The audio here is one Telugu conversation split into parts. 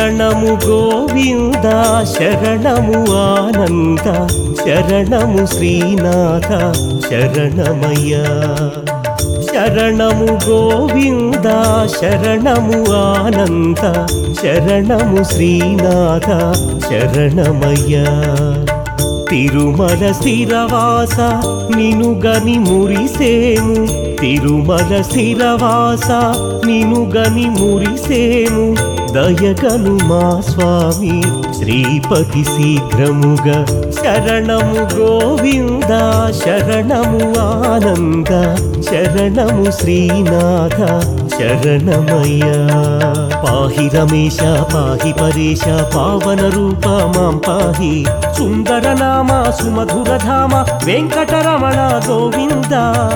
శరణము గోవింద శరణము ఆనంద శరణము శ్రీనాథ శరణమయ్యా శరణము గోవింద శరణము ఆనంద శరణము శ్రీనాథ శరణమయ్యా తిరుమల స్థిరవాస నినుగని మురిసేము తిరుమల స్థిరవాస నినుగని మురిసేము దయగను మా స్వామి శ్రీపతి శీఘ్రముగా శరణము గోవింద శరణము ఆనంద శరణము శ్రీనాథ శరణమయ్యా పాహి రమేశ పాహి పరేశ పావన రూప మాం పాహి సుందర నామ సుమధుర ధామ వెంకటరమణ గోవింద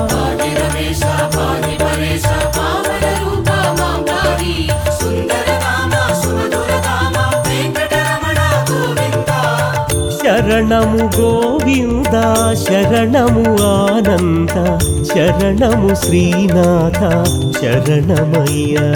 శరణము గోవింద శరణము ఆనంద శరణము శ్రీనాథ శరణమయ్యా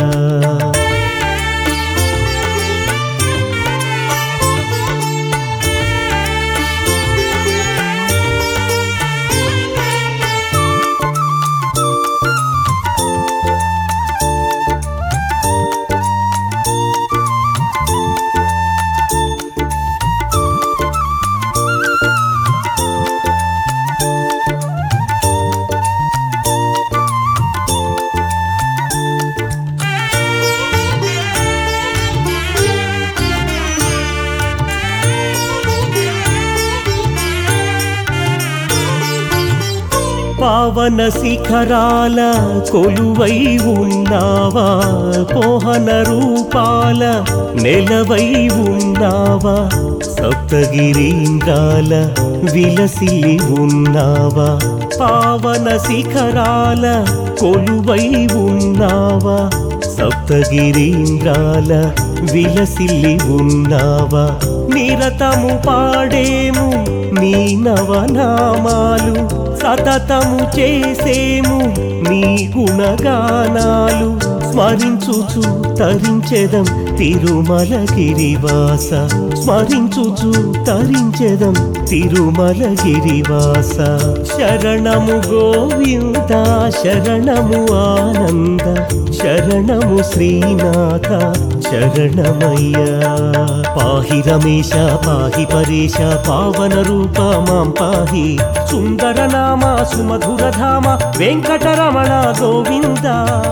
పావన శిఖరాల కొలువై ఉన్నావా పోహన రూపాల నెలవై ఉన్నావా సప్తగిరీంద్రాల విలసిల్లి ఉన్నావా పావన శిఖరాల కొలువై ఉన్నావా సప్తగిరీంద్రాల విలసిల్లి ఉన్నావా నిరతము పాడేము నీ నవనామాలు సతతము చేసేము నీ గుణగానాలు స్మరించుచు తరించెదం తిరుమల గిరివాస స్మరించుచు తరించెదం తిరుమల గిరివాస శరణము గోవింద శరణము ఆనంద శరణము శ్రీనాథ శరణమయ్యా పాహి రమేశ పాహి పరేశ పావన రూప మాం పాహి సుందర నామ సుమధుర ధామ వెంకటరమణ గోవింద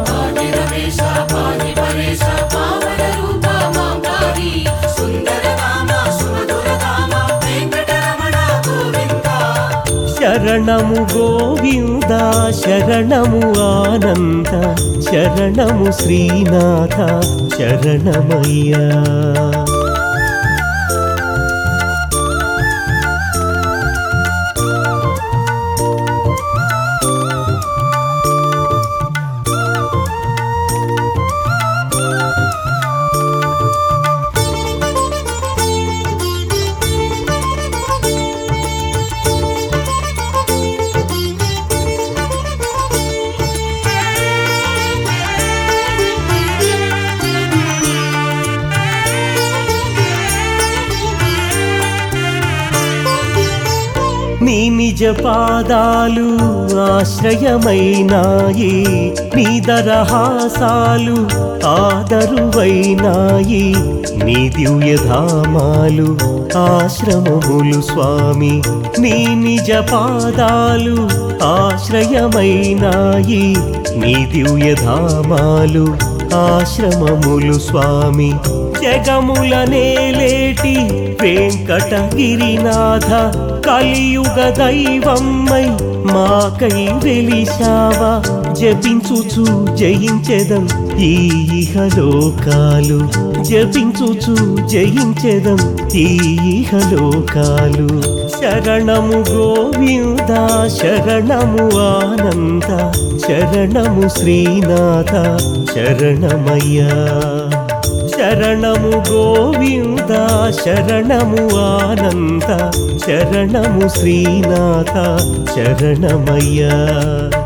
శరణము గోవింద శరణము ఆనంద శరణము శ్రీనాథ శరణమయ్యా నీ నిజ పాదాలు ఆశ్రయమైనాయి నీ దరహాసాలు ఆదరువైనాయి నీ దివ్యధామాలు ఆశ్రమములు స్వామి నీ నిజ పాదాలు ఆశ్రయమైనాయి నీ దివ్యధామాలు ఆశ్రమములు స్వామి జగముల నేలేటి వెంకటగిరినాథ కలియుగ దైవమ్మై మాకై వెలిశావా జపించుచు జయించెదం ఈ ఇహలోకాలు జపించుచు జయించెదం ఈ ఇహలోకాలు శరణము గోవింద శరణము ఆనంద శరణము శ్రీనాథ శరణమయ్యా శరణము గోవింద శరణము ఆనంద శరణము శ్రీనాథ శరణమయ్యా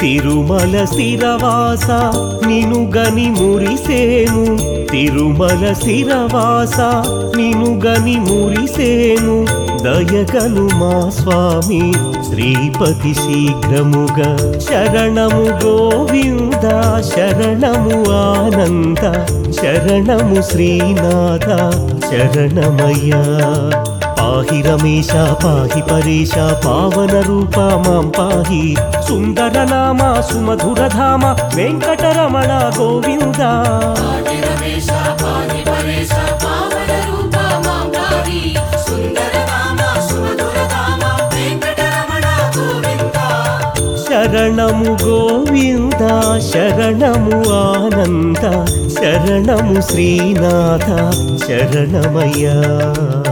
తిరుమల స్థిరవాస నిను గని మురిసేను తిరుమల స్థిరవాస నిను గని మురిసేను దయగను మా స్వామి శ్రీపతి శీఘ్రముగా శరణము గోవింద శరణము ఆనంద శరణము శ్రీనాథ శరణమయ్యా పాహి రమేశ పాహి పరేశ పావన రూప మాం పాహి సుందర నామ సుమధుర ధామ వెంకటరమణ గోవింద పాహి రమేశ పాహి పరేశ పావన రూప మాం పాహి సుందర నామ సుమధుర ధామ వెంకటరమణ గోవింద శరణము గోవింద శరణము ఆనంద శరణము శ్రీనాథ శరణమయ్యా